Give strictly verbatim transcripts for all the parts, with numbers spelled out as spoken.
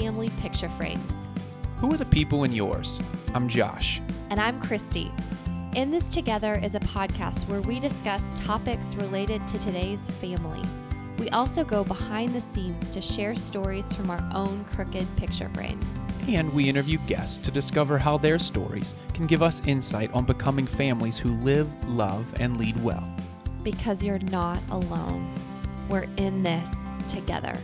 family picture frames. Who are the people in yours? I'm Josh. And I'm Christy. In This Together is a podcast where we discuss topics related to today's family. We also go behind the scenes to share stories from our own crooked picture frame. And we interview guests to discover how their stories can give us insight on becoming families who live, love, and lead well. Because you're not alone. We're in this together.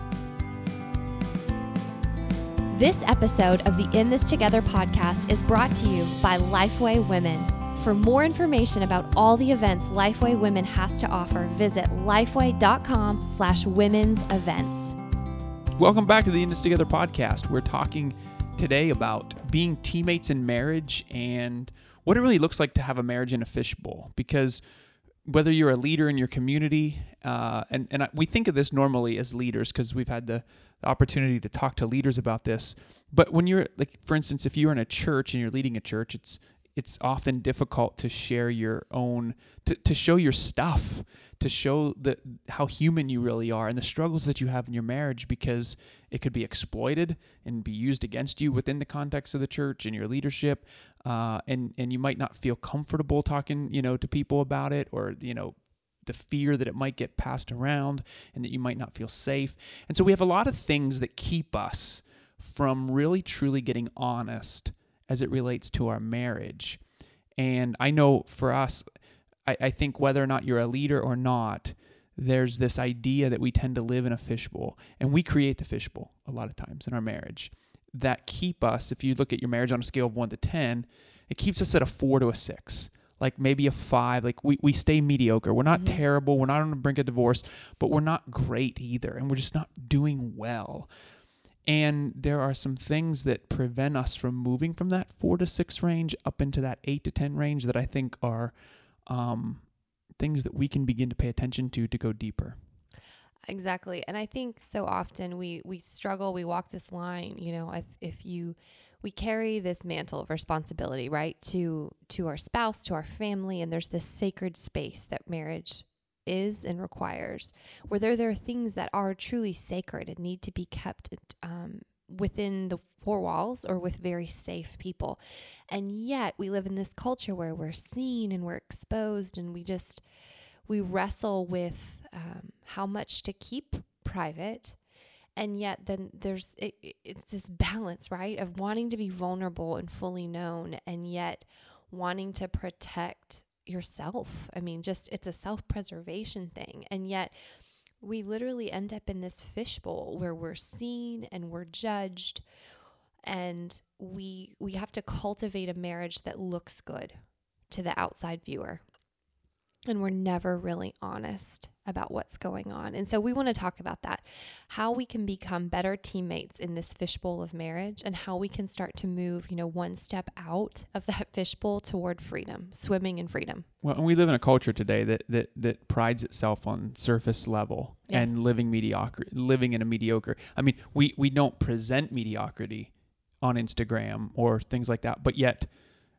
This episode of the In This Together podcast is brought to you by Lifeway Women. For more information about all the events Lifeway Women has to offer, visit lifeway.com slash women's events. Welcome back to the In This Together podcast. We're talking today about being teammates in marriage and what it really looks like to have a marriage in a fishbowl. Because whether you're a leader in your community, uh, and, and we think of this normally as leaders because we've had the opportunity to talk to leaders about this. But when you're, like, for instance, if you're in a church and you're leading a church, it's it's often difficult to share your own, to, to show your stuff, to show the how human you really are and the struggles that you have in your marriage, because it could be exploited and be used against you within the context of the church and your leadership. Uh, and, and you might not feel comfortable talking, you know, to people about it, or, you know, the fear that it might get passed around and that you might not feel safe. And so we have a lot of things that keep us from really truly getting honest as it relates to our marriage. And I know for us, I, I think whether or not you're a leader or not, there's this idea that we tend to live in a fishbowl, and we create the fishbowl a lot of times in our marriage that keep us, if you look at your marriage on a scale of one to ten, it keeps us at a four to a six, like maybe a five. Like we, we stay mediocre. We're not mm-hmm. terrible. We're not on the brink of divorce, but we're not great either. And we're just not doing well. And there are some things that prevent us from moving from that four to six range up into that eight to ten range that I think are um, things that we can begin to pay attention to to go deeper. Exactly. And I think so often we, we struggle, we walk this line, you know, if, if you, we carry this mantle of responsibility, right, to, to our spouse, to our family, and there's this sacred space that marriage is and requires, where there, there are things that are truly sacred and need to be kept um, within the four walls or with very safe people. And yet we live in this culture where we're seen and we're exposed, and we just, we wrestle with um, how much to keep private. And yet then there's, it, it's this balance, right, of wanting to be vulnerable and fully known, and yet wanting to protect yourself. I mean, just, it's a self-preservation thing. And yet we literally end up in this fishbowl where we're seen and we're judged, and we, we have to cultivate a marriage that looks good to the outside viewer. And we're never really honest about what's going on. And so we want to talk about that, how we can become better teammates in this fishbowl of marriage, and how we can start to move, you know, one step out of that fishbowl toward freedom, swimming in freedom. Well, and we live in a culture today that that that prides itself on surface level yes. and living mediocre, living in a mediocre. I mean, we we don't present mediocrity on Instagram or things like that, but yet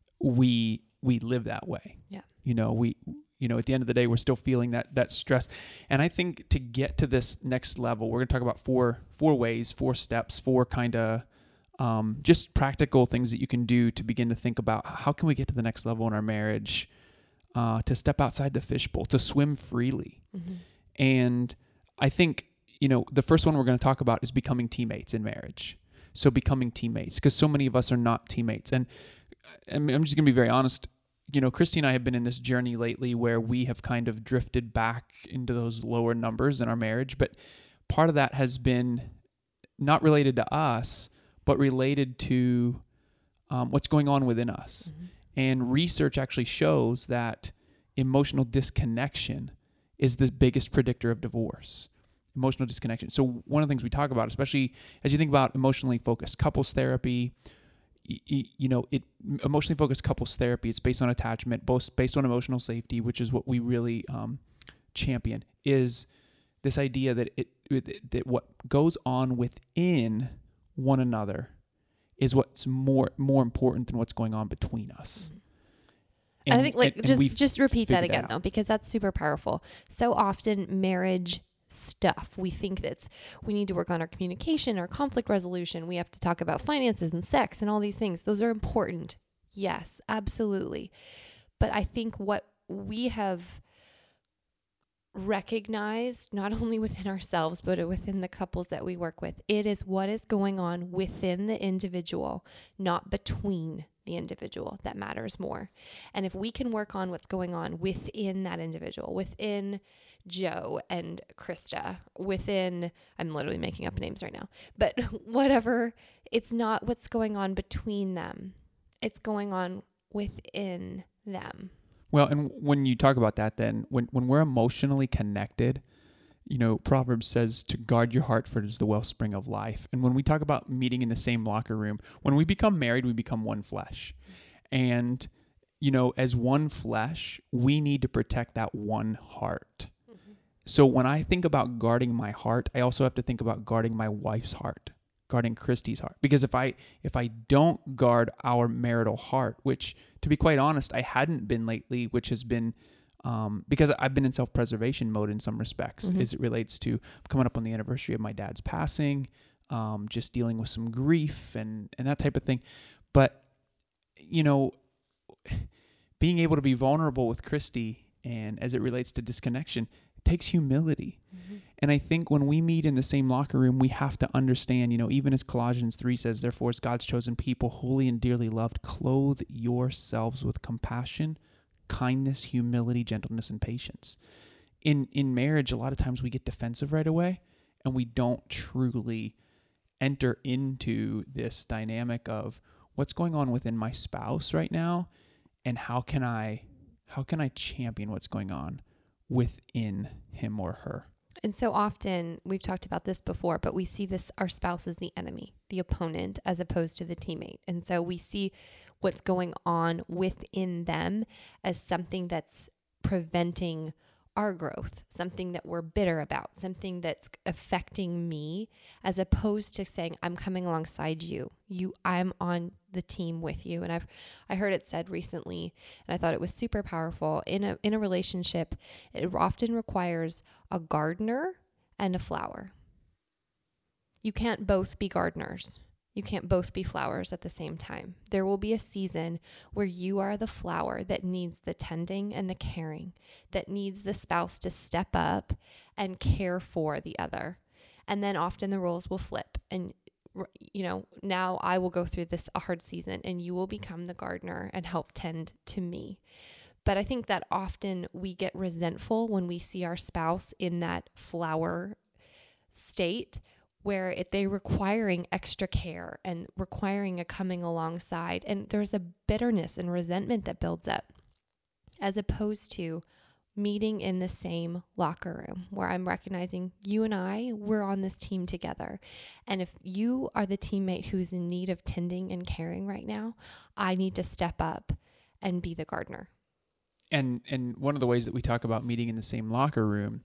we we live that way. Yeah. You know, we You know, at the end of the day, we're still feeling that that stress. And I think to get to this next level, we're going to talk about four four ways, four steps, four kind of um, just practical things that you can do to begin to think about how can we get to the next level in our marriage, uh, to step outside the fishbowl, to swim freely. Mm-hmm. And I think, you know, the first one we're going to talk about is becoming teammates in marriage. So becoming teammates, because so many of us are not teammates. And I'm just going to be very honest. You know, Christy and I have been in this journey lately where we have kind of drifted back into those lower numbers in our marriage. But part of that has been not related to us, but related to um, what's going on within us. Mm-hmm. And research actually shows that emotional disconnection is the biggest predictor of divorce. Emotional disconnection. So one of the things we talk about, especially as you think about emotionally focused couples therapy, you know, it emotionally focused couples therapy, it's based on attachment, both based on emotional safety, which is what we really um, champion, is this idea that it that what goes on within one another is what's more more important than what's going on between us. Mm-hmm. And, and I think like and, just and just repeat that again though, because that's super powerful. So often marriage stuff. We think that's, we need to work on our communication, our conflict resolution. We have to talk about finances and sex and all these things. Those are important. Yes, absolutely. But I think what we have recognized, not only within ourselves, but within the couples that we work with, it is what is going on within the individual, not between the individual, that matters more. And if we can work on what's going on within that individual, within Joe and Krista, within, I'm literally making up names right now, but whatever, it's not what's going on between them. It's going on within them. Well, and when you talk about that, then when, when we're emotionally connected, you know, Proverbs says to guard your heart, for it is the wellspring of life. And when we talk about meeting in the same locker room, when we become married, we become one flesh. And, you know, as one flesh, we need to protect that one heart. Mm-hmm. So when I think about guarding my heart, I also have to think about guarding my wife's heart, guarding Christy's heart. Because if I if I don't guard our marital heart, which, to be quite honest, I hadn't been lately, which has been um, because I've been in self-preservation mode in some respects, mm-hmm. as it relates to coming up on the anniversary of my dad's passing, um, just dealing with some grief and, and that type of thing. But, you know, being able to be vulnerable with Christy, and as it relates to disconnection, takes humility. Mm-hmm. And I think when we meet in the same locker room, we have to understand, you know, even as Colossians three says, therefore, as God's chosen people, holy and dearly loved, clothe yourselves with compassion, kindness, humility, gentleness, and patience. In in marriage, a lot of times we get defensive right away, and we don't truly enter into this dynamic of what's going on within my spouse right now, and how can I how can I champion what's going on within him or her. And so often, we've talked about this before, but we see this, our spouse as the enemy, the opponent, as opposed to the teammate. And so we see what's going on within them as something that's preventing our growth, something that we're bitter about, something that's affecting me, as opposed to saying, I'm coming alongside you. You, I'm on the team with you. And I've, I heard it said recently, and I thought it was super powerful. In a, in a relationship, it often requires a gardener and a flower. You can't both be gardeners. You can't both be flowers at the same time. There will be a season where you are the flower that needs the tending and the caring, that needs the spouse to step up and care for the other. And then often the roles will flip. And, you know, now I will go through this hard season and you will become the gardener and help tend to me. But I think that often we get resentful when we see our spouse in that flower state, where it, they're requiring extra care and requiring a coming alongside. And there's a bitterness and resentment that builds up, as opposed to meeting in the same locker room where I'm recognizing you and I, we're on this team together. And if you are the teammate who's in need of tending and caring right now, I need to step up and be the gardener. And and one of the ways that we talk about meeting in the same locker room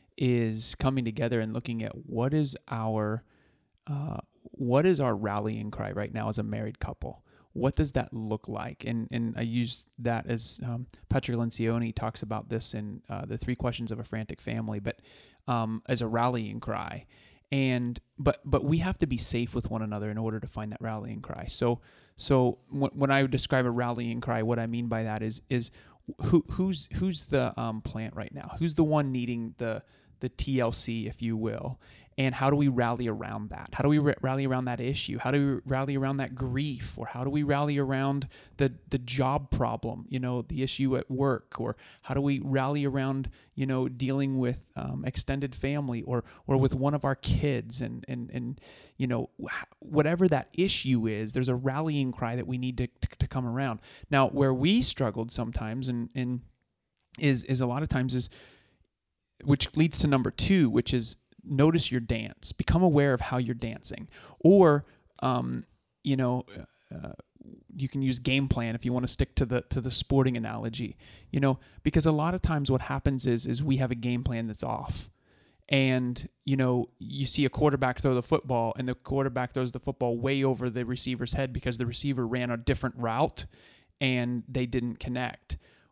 is coming together and looking at what is our uh, what is our rallying cry right now as a married couple. What does that look like? And and I use that as um, Patrick Lencioni talks about this in uh, the Three Questions of a Frantic Family, but um, as a rallying cry. And but but we have to be safe with one another in order to find that rallying cry. So so w- when I describe a rallying cry, what I mean by that is is who who's who's the um, plant right now? Who's the one needing the the T L C, if you will? And how do we rally around that? How do we r- rally around that issue? How do we rally around that grief? Or how do we rally around the the job problem, you know, the issue at work? Or how do we rally around, you know, dealing with um, extended family or or with one of our kids? And, and, and you know, whatever that issue is, there's a rallying cry that we need to, to, to come around. Now, where we struggled sometimes and, and is is a lot of times is, which leads to number two, which is notice your dance. Become aware of how you're dancing. Or, um, you know, uh, you can use game plan if you want to stick to the to the sporting analogy. You know, because a lot of times what happens is is we have a game plan that's off. And, you know, you see a quarterback throw the football and the quarterback throws the football way over the receiver's head because the receiver ran a different route and they didn't connect.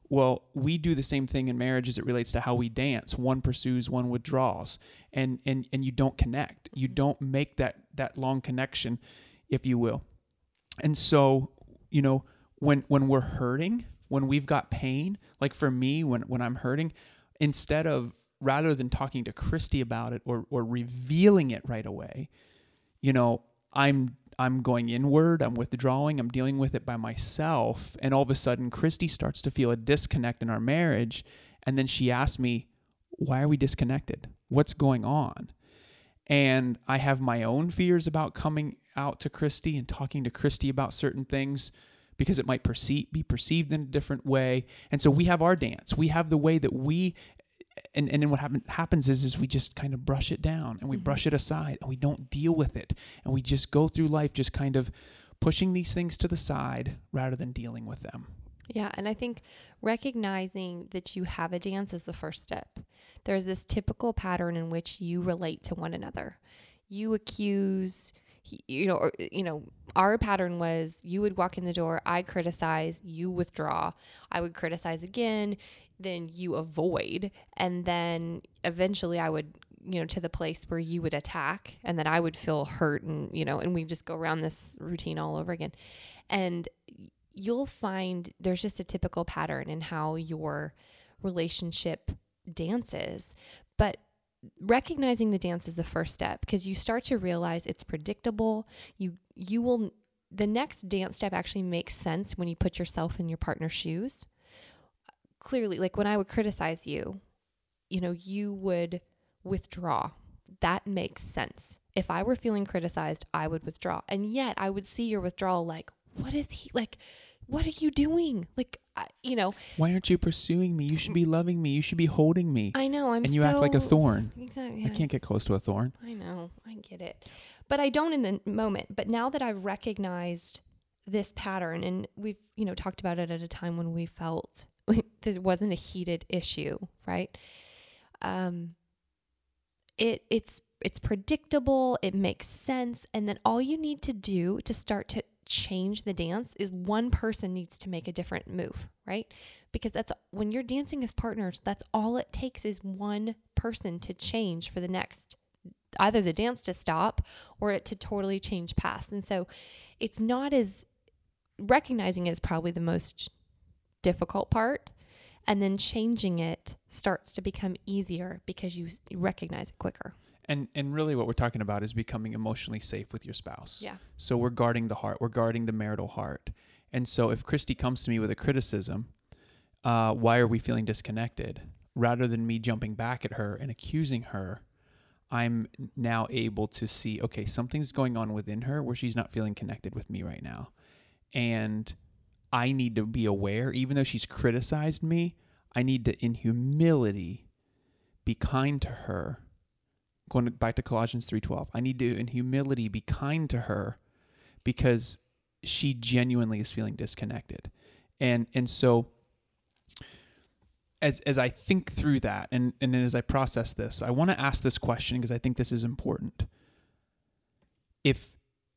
Well, we do the same thing in marriage as it relates to how we dance. One pursues, one withdraws, and and and you don't connect. You don't make that that long connection, if you will. And so, you know, when when we're hurting, when we've got pain, like for me, when when I'm hurting, instead of rather than talking to Christy about it or or revealing it right away, you know, I'm I'm going inward, I'm withdrawing, I'm dealing with it by myself. And all of a sudden, Christy starts to feel a disconnect in our marriage. And then she asks me, why are we disconnected? What's going on? And I have my own fears about coming out to Christy and talking to Christy about certain things because it might perceive, be perceived in a different way. And so we have our dance. We have the way that we... And and then what happen, happens is is we just kind of brush it down and we mm-hmm. brush it aside and we don't deal with it. And we just go through life just kind of pushing these things to the side rather than dealing with them. Yeah, and I think recognizing that you have a dance is the first step. There's this typical pattern in which you relate to one another. You accuse, you know, or, you know, our pattern was you would walk in the door, I criticize, you withdraw. I would criticize again, then you avoid, and then eventually I would, you know, to the place where you would attack, and then I would feel hurt, and, you know, and we just go around this routine all over again. And you'll find there's just a typical pattern in how your relationship dances, but recognizing the dance is the first step, because you start to realize it's predictable. You, you will, the next dance step actually makes sense when you put yourself in your partner's shoes. Clearly, like when I would criticize you, you know, you would withdraw. That makes sense. If I were feeling criticized, I would withdraw. And yet I would see your withdrawal like, what is he like? What are you doing? Like, I, you know, why aren't you pursuing me? You should be loving me. You should be holding me. I know. I'm and you so, act like a thorn. Exactly. I can't get close to a thorn. I know. I get it. But I don't in the moment. But now that I've recognized this pattern, and we've, you know, talked about it at a time when we felt this wasn't a heated issue, right? Um, it it's it's predictable. It makes sense. And then all you need to do to start to change the dance is one person needs to make a different move, right? Because that's when you're dancing as partners, that's all it takes is one person to change for the next, either the dance to stop or it to totally change paths. And so it's not as, recognizing it is probably the most difficult part. And then changing it starts to become easier because you recognize it quicker. And and really what we're talking about is becoming emotionally safe with your spouse. Yeah. So we're guarding the heart. We're guarding the marital heart. And so if Christy comes to me with a criticism, uh, why are we feeling disconnected? Rather than me jumping back at her and accusing her, I'm now able to see, okay, something's going on within her where she's not feeling connected with me right now. And I need to be aware, even though she's criticized me, I need to, in humility, be kind to her. Going back to Colossians three twelve, I need to, in humility, be kind to her because she genuinely is feeling disconnected. And and so as as I think through that and, and as I process this, I want to ask this question because I think this is important. If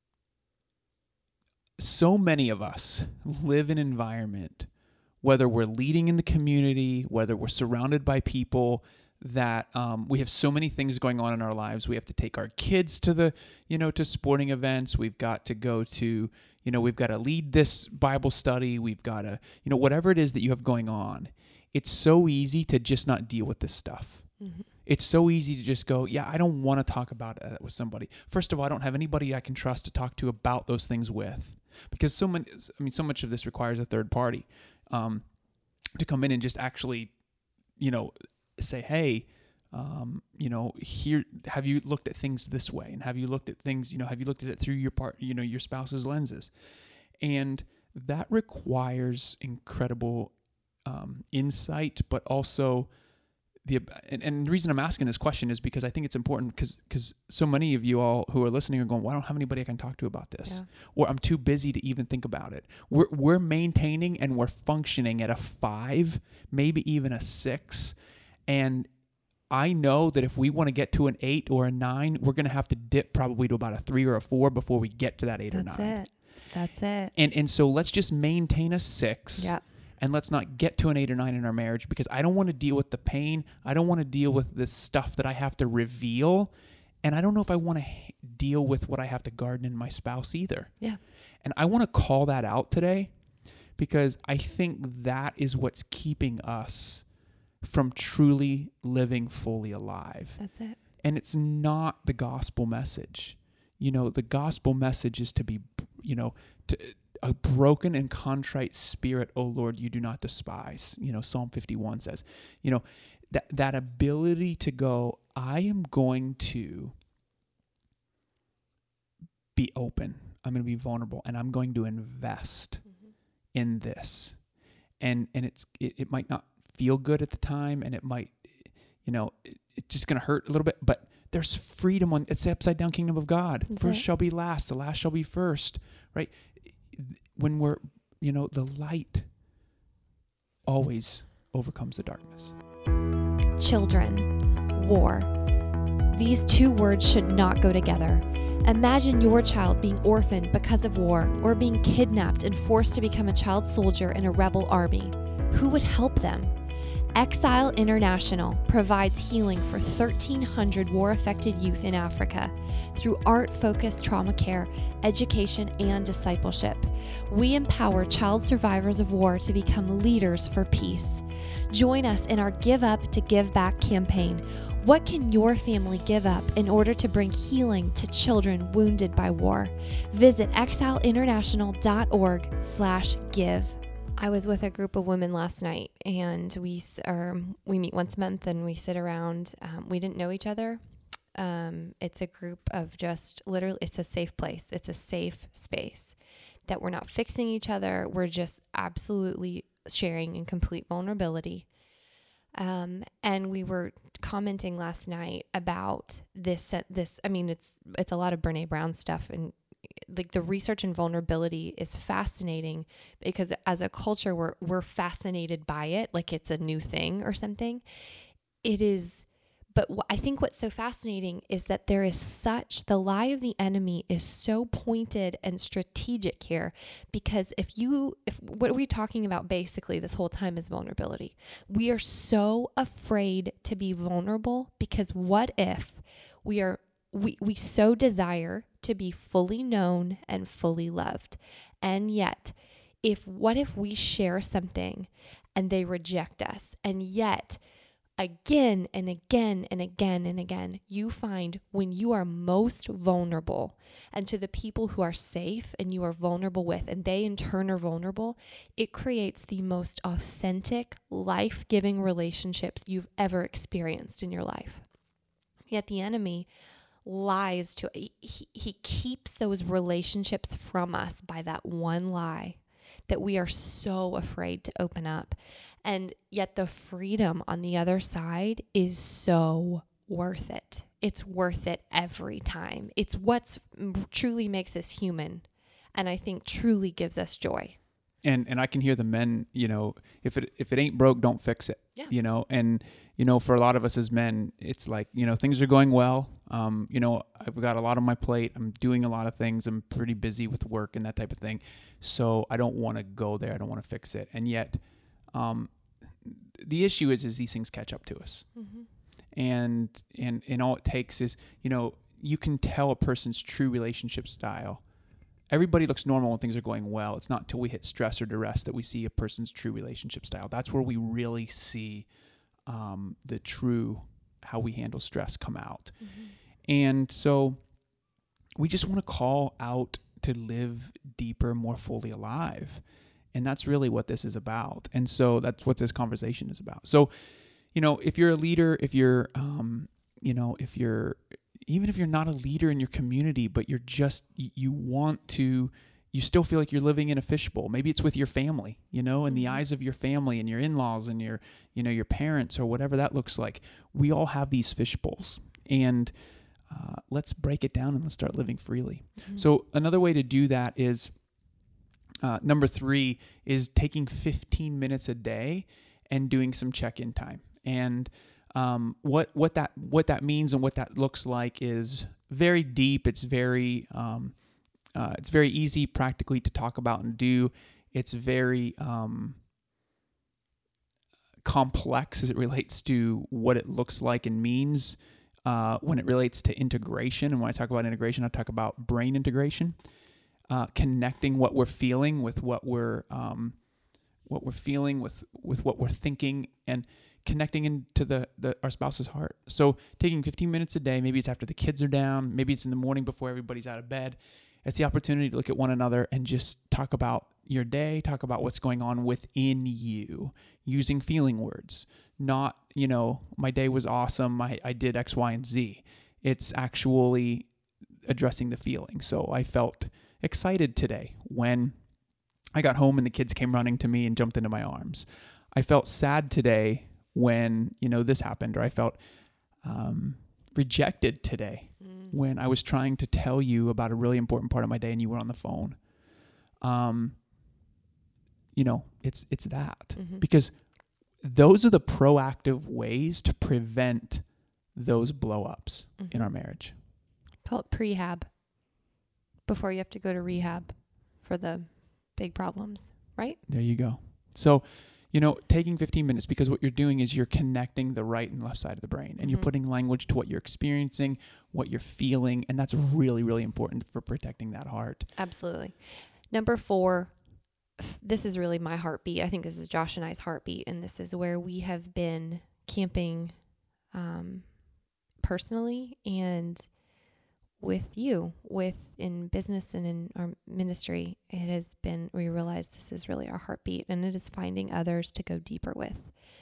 so many of us live in an environment, whether we're leading in the community, whether we're surrounded by people, that um, we have so many things going on in our lives. We have to take our kids to the, you know, to sporting events. We've got to go to, you know, we've got to lead this Bible study. We've got to, you know, whatever it is that you have going on. It's so easy to just not deal with this stuff. Mm-hmm. It's so easy to just go, yeah, I don't want to talk about it with somebody. First of all, I don't have anybody I can trust to talk to about those things with, because so many, I mean, so much of this requires a third party um, to come in and just actually, you know, say, hey, um, you know, here, have you looked at things this way? And have you looked at things, you know, have you looked at it through your part, you know, your spouse's lenses? And that requires incredible um, insight, but also the, and, and the reason I'm asking this question is because I think it's important because, because so many of you all who are listening are going, well, I don't have anybody I can talk to about this, yeah. Or I'm too busy to even think about it. We're, we're maintaining and we're functioning at a five, maybe even a six. And I know that if we want to get to an eight or a nine, we're going to have to dip probably to about a three or a four before we get to that eight That's or nine. That's it. That's it. And and so let's just maintain a six. Yep. and let's not get to an eight or nine in our marriage, because I don't want to deal with the pain. I don't want to deal with this stuff that I have to reveal. And I don't know if I want to h- deal with what I have to guard in my spouse either. Yeah. And I want to call that out today, because I think that is what's keeping us from truly living fully alive. That's it. And it's not the gospel message. You know, the gospel message is to be, you know, to a broken and contrite spirit, O Lord, you do not despise. You know, Psalm fifty-one says, you know, that that ability to go, I am going to be open. I'm going to be vulnerable, and I'm going to invest mm-hmm. in this. And and it's it, it might not feel good at the time, and it might, you know, it, it's just going to hurt a little bit, but there's freedom on, it's the upside down kingdom of God. That's first it. Shall be last, the last shall be first, right? When we're, you know, the light always overcomes the darkness. Children, war. These two words should not go together. Imagine your child being orphaned because of war, or being kidnapped and forced to become a child soldier in a rebel army. Who would help them? Exile International provides healing for thirteen hundred war-affected youth in Africa through art-focused trauma care, education, and discipleship. We empower child survivors of war to become leaders for peace. Join us in our Give Up to Give Back campaign. What can your family give up in order to bring healing to children wounded by war? Visit exileinternational.org slash give. I was with a group of women last night, and we are we meet once a month, and we sit around. Um, we didn't know each other. Um, it's a group of just literally, it's a safe place. It's a safe space that we're not fixing each other. We're just absolutely sharing in complete vulnerability. Um, and we were commenting last night about this, this, I mean, it's, it's a lot of Brene Brown stuff, and like the research in vulnerability is fascinating, because as a culture, we're, we're fascinated by it. Like it's a new thing or something. It is. But wh- I think what's so fascinating is that there is such, the lie of the enemy is so pointed and strategic here, because if you, if what are we talking about basically this whole time is vulnerability. We are so afraid to be vulnerable, because what if we are, we, we so desire to be fully known and fully loved. And yet, if, what if we share something and they reject us, and yet again and again and again and again, you find when you are most vulnerable, and to the people who are safe and you are vulnerable with, and they in turn are vulnerable, it creates the most authentic, life-giving relationships you've ever experienced in your life. Yet the enemy lies to, he, he keeps those relationships from us by that one lie that we are so afraid to open up. And yet the freedom on the other side is so worth it. It's worth it every time. It's what's truly makes us human, and I think truly gives us joy. And and I can hear the men, you know, if it if it ain't broke, don't fix it. Yeah. You know, and you know, for a lot of us as men, it's like, you know, things are going well. Um, you know, I've got a lot on my plate. I'm doing a lot of things. I'm pretty busy with work and that type of thing. So I don't want to go there. I don't want to fix it. And yet, um, the issue is, is these things catch up to us. Mm-hmm. And, and, and all it takes is, you know, you can tell a person's true relationship style. Everybody looks normal when things are going well. It's not until we hit stress or duress that we see a person's true relationship style. That's where we really see um, the true, how we handle stress come out. Mm-hmm. And so we just want to call out to live deeper, more fully alive. And that's really what this is about. And so that's what this conversation is about. So, you know, if you're a leader, if you're, um, you know, if you're, even if you're not a leader in your community, but you're just, you want to, you still feel like you're living in a fishbowl. Maybe it's with your family, you know, in the eyes of your family and your in-laws and your, you know, your parents or whatever that looks like. We all have these fishbowls, and uh, let's break it down and let's start living freely. Mm-hmm. So another way to do that is, uh, number three is taking fifteen minutes a day and doing some check-in time. And Um, what, what that, what that means and what that looks like is very deep. It's very, um, uh, it's very easy practically to talk about and do. It's very, um, complex as it relates to what it looks like and means uh, when it relates to integration. And when I talk about integration, I talk about brain integration, uh, connecting what we're feeling with what we're um, what we're feeling with with what we're thinking, and connecting into the, the our spouse's heart. So taking fifteen minutes a day, maybe it's after the kids are down, maybe it's in the morning before everybody's out of bed. It's the opportunity to look at one another and just talk about your day, talk about what's going on within you, using feeling words. Not, you know, my day was awesome, I, I did X, Y, and Z. It's actually addressing the feeling. So I felt excited today when I got home and the kids came running to me and jumped into my arms. I felt sad today when, you know, this happened, or I felt um, rejected today mm. when I was trying to tell you about a really important part of my day and you were on the phone. Um, you know, it's it's that mm-hmm. because those are the proactive ways to prevent those blow-ups mm-hmm. in our marriage. Call it prehab before you have to go to rehab for the big problems, right? There you go. So, you know, taking fifteen minutes, because what you're doing is you're connecting the right and left side of the brain, and mm-hmm. you're putting language to what you're experiencing, what you're feeling, and that's really, really important for protecting that heart. Absolutely. Number four, this is really my heartbeat. I think this is Josh and I's heartbeat, and this is where we have been camping um, personally and with you, with in business and in our ministry. It has been, we realize this is really our heartbeat, and it is finding others to go deeper with.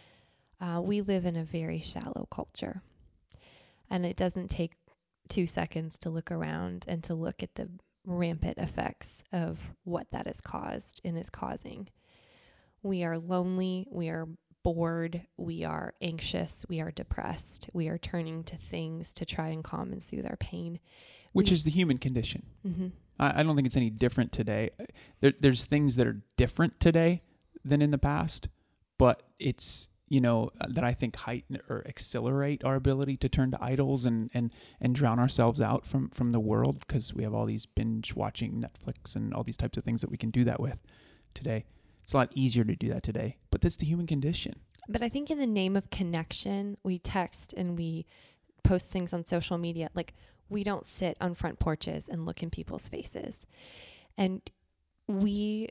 Uh, we live in a very shallow culture, and it doesn't take two seconds to look around and to look at the rampant effects of what that has caused and is causing. We are lonely, we are bored, we are anxious, we are depressed, we are turning to things to try and calm and soothe our pain. Which we, is the human condition. Mm-hmm. I, I don't think it's any different today. There, there's things that are different today than in the past, but it's, you know, that I think heighten or accelerate our ability to turn to idols and, and, and drown ourselves out from, from the world, because we have all these binge watching Netflix and all these types of things that we can do that with today. It's a lot easier to do that today, but that's the human condition. But I think in the name of connection, we text and we post things on social media. Like, we don't sit on front porches and look in people's faces. And we...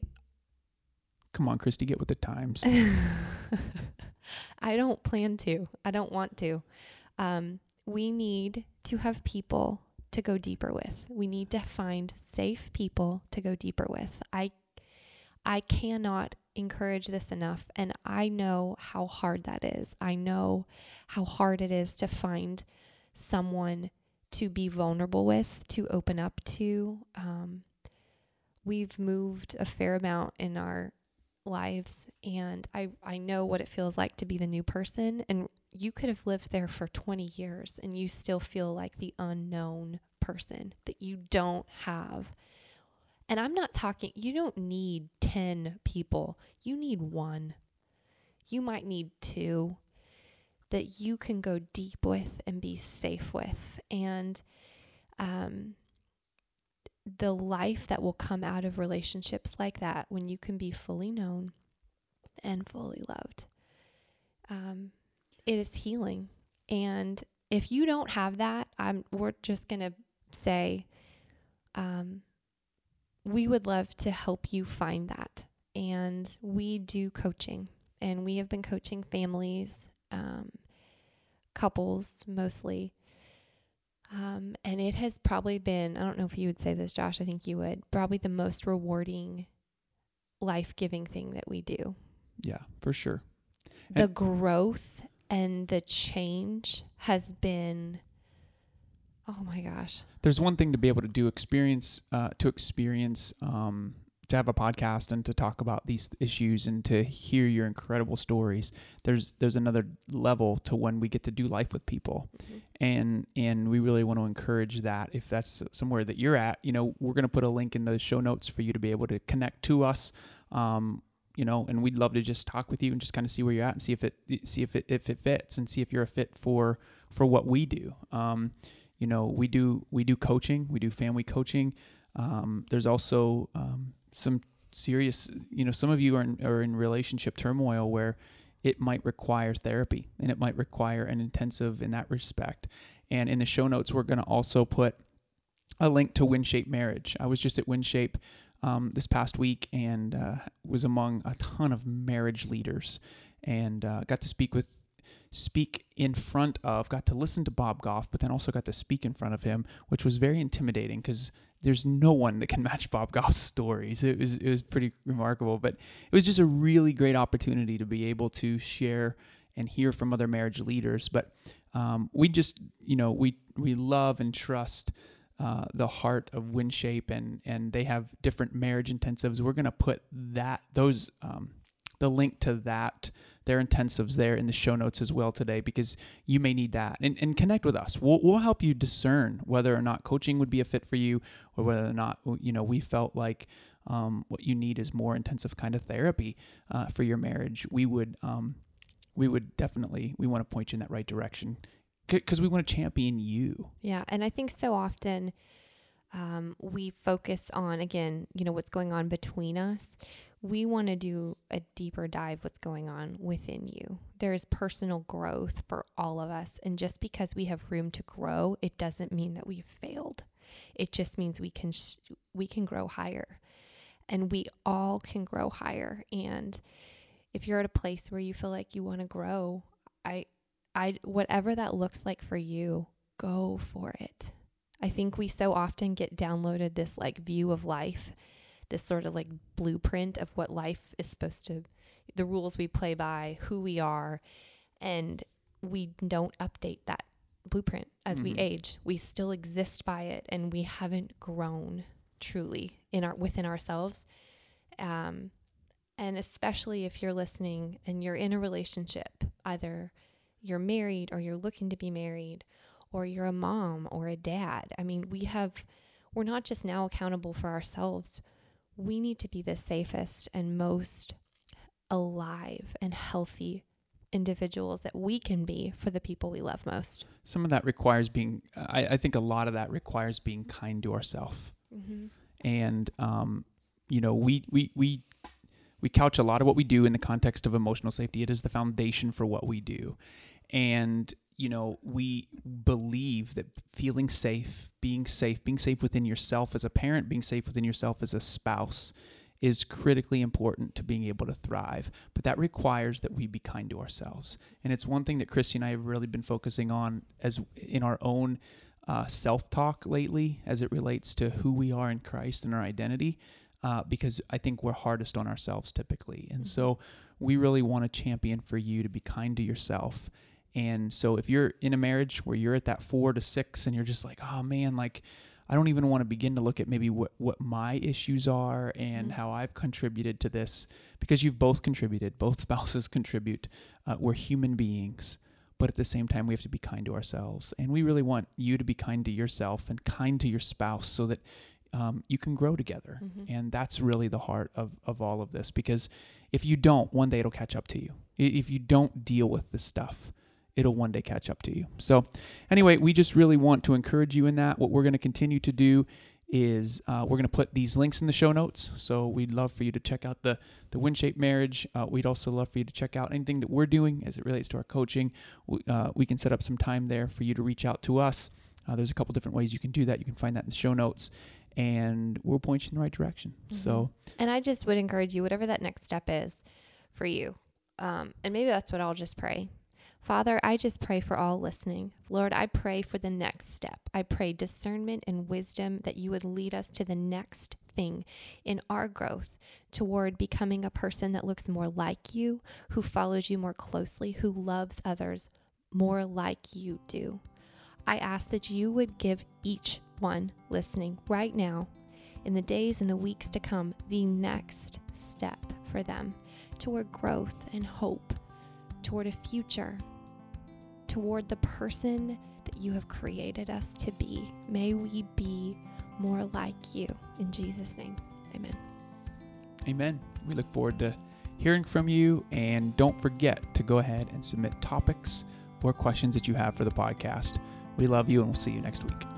Come on, Christy, get with the times. I don't plan to. I don't want to. Um, we need to have people to go deeper with. We need to find safe people to go deeper with. I I cannot encourage this enough, and I know how hard that is. I know how hard it is to find someone to be vulnerable with, to open up to. Um, we've moved a fair amount in our lives, and I, I know what it feels like to be the new person, and you could have lived there for twenty years and you still feel like the unknown person that you don't have. And I'm not talking, you don't need ten people. You need one. You might need two that you can go deep with and be safe with. And um, the life that will come out of relationships like that, when you can be fully known and fully loved, um, it is healing. And if you don't have that, I'm, we're just going to say, um, we would love to help you find that. And we do coaching, and we have been coaching families, um, couples mostly. Um, and it has probably been, I don't know if you would say this, Josh, I think you would, probably the most rewarding, life-giving thing that we do. Yeah, for sure. The And growth and the change has been, oh my gosh. there's one thing to be able to do experience, uh, to experience, um, to have a podcast and to talk about these issues and to hear your incredible stories. There's there's another level to when we get to do life with people. Mm-hmm. And and we really want to encourage that. If that's somewhere that you're at, you know, we're going to put a link in the show notes for you to be able to connect to us. Um, you know, and we'd love to just talk with you and just kind of see where you're at and see if it see if it if it fits and see if you're a fit for for what we do. Um, you know, we do we do coaching, we do family coaching. Um, there's also um, some serious, you know, some of you are in, are in relationship turmoil where it might require therapy, and it might require an intensive in that respect. And in the show notes, we're going to also put a link to WinShape Marriage. I was just at WinShape um, this past week and uh, was among a ton of marriage leaders, and uh, got to speak with, speak in front of, got to listen to Bob Goff, but then also got to speak in front of him, which was very intimidating because there's no one that can match Bob Goff's stories. It was it was pretty remarkable, but it was just a really great opportunity to be able to share and hear from other marriage leaders. But um, we just, you know, we we love and trust uh, the heart of WinShape, and and they have different marriage intensives. We're going to put that those um, the link to that, their intensives there in the show notes as well today, because you may need that. And, and connect with us. We'll, we'll help you discern whether or not coaching would be a fit for you, or whether or not, you know, we felt like um, what you need is more intensive kind of therapy uh, for your marriage. We would, um, we would definitely, we want to point you in that right direction, because we want to champion you. Yeah. And I think so often um, we focus on, again, you know, what's going on between us. We want to do a deeper dive what's going on within you. There is personal growth for all of us. And just because we have room to grow, it doesn't mean that we've failed. It just means we can sh- we can grow higher. And we all can grow higher. And if you're at a place where you feel like you want to grow, I I whatever that looks like for you, go for it. I think we so often get downloaded this like view of life, this sort of like blueprint of what life is supposed to, the rules we play by, who we are, and we don't update that blueprint as mm-hmm. we age. We still exist by it, and we haven't grown truly in our within ourselves. Um, and especially if you're listening and you're in a relationship, either you're married or you're looking to be married, or you're a mom or a dad. I mean, we have, we're not just now accountable for ourselves. We need to be the safest and most alive and healthy individuals that we can be for the people we love most. Some of that requires being, I, I think a lot of that requires being kind to ourselves. Mm-hmm. And, um, you know, we, we, we, we couch a lot of what we do in the context of emotional safety. It is the foundation for what we do. And, you know, we believe that feeling safe, being safe, being safe within yourself as a parent, being safe within yourself as a spouse is critically important to being able to thrive. But that requires that we be kind to ourselves. And it's one thing that Christy and I have really been focusing on as in our own uh, self-talk lately as it relates to who we are in Christ and our identity, uh, because I think we're hardest on ourselves typically. And mm-hmm. so we really want to champion for you to be kind to yourself. And so if you're in a marriage where you're at that four to six and you're just like, oh man, like I don't even want to begin to look at maybe what, what my issues are and mm-hmm. how I've contributed to this, because you've both contributed, both spouses contribute. Uh, we're human beings, but at the same time, we have to be kind to ourselves. And we really want you to be kind to yourself and kind to your spouse so that um, you can grow together. Mm-hmm. And that's really the heart of, of all of this, because if you don't, one day it'll catch up to you. If you don't deal with this stuff, it'll one day catch up to you. So anyway, we just really want to encourage you in that. What we're going to continue to do is uh, we're going to put these links in the show notes. So we'd love for you to check out the, the WinShape Marriage. Uh, we'd also love for you to check out anything that we're doing as it relates to our coaching. We, uh, we can set up some time there for you to reach out to us. Uh, there's a couple different ways you can do that. You can find that in the show notes, and we'll point you in the right direction. Mm-hmm. So, and I just would encourage you, whatever that next step is for you. Um, and maybe that's what I'll just pray. Father, I just pray for all listening. Lord, I pray for the next step. I pray discernment and wisdom that you would lead us to the next thing in our growth toward becoming a person that looks more like you, who follows you more closely, who loves others more like you do. I ask that you would give each one listening right now, in the days and the weeks to come, the next step for them toward growth and hope, toward a future, toward the person that you have created us to be. May we be more like you. In Jesus' name, amen. Amen. We look forward to hearing from you, and don't forget to go ahead and submit topics or questions that you have for the podcast. We love you, and we'll see you next week.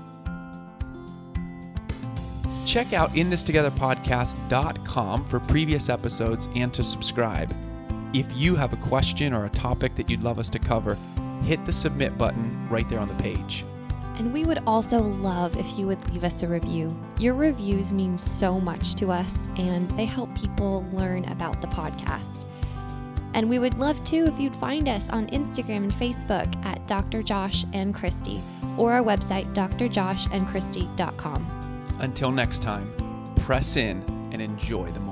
Check out in this together podcast dot com for previous episodes and to subscribe. If you have a question or a topic that you'd love us to cover, hit the submit button right there on the page. And we would also love if you would leave us a review. Your reviews mean so much to us, and they help people learn about the podcast. And we would love too if you'd find us on Instagram and Facebook at Doctor Josh and Christy, or our website, d r josh and christy dot com. Until next time, press in and enjoy the